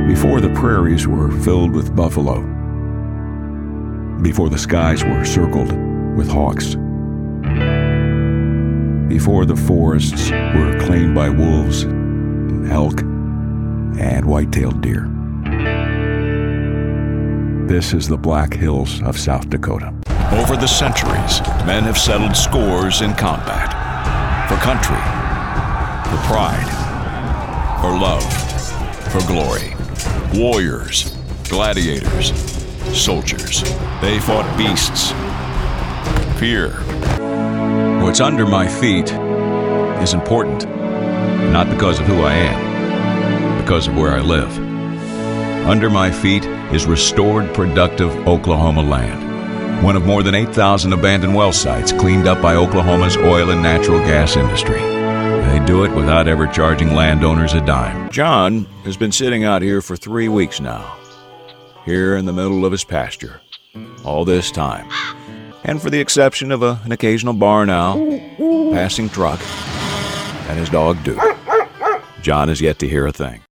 Before the prairies were filled with buffalo, before the skies were circled with hawks, before the forests were claimed by wolves, elk, and white-tailed deer. This is the Black Hills of South Dakota. Over the centuries, men have settled scores in combat. For country, for pride, for love, for glory. Warriors, gladiators, soldiers. They fought beasts. Fear. What's under my feet is important, not because of who I am, because of where I live. Under my feet is restored, productive Oklahoma land, one of more than 8,000 abandoned well sites cleaned up by Oklahoma's oil and natural gas industry. They do it without ever charging landowners a dime. John has been sitting out here for 3 weeks now, here in the middle of his pasture, all this time. And for the exception of an occasional barn owl, passing truck, and his dog Duke, John has yet to hear a thing.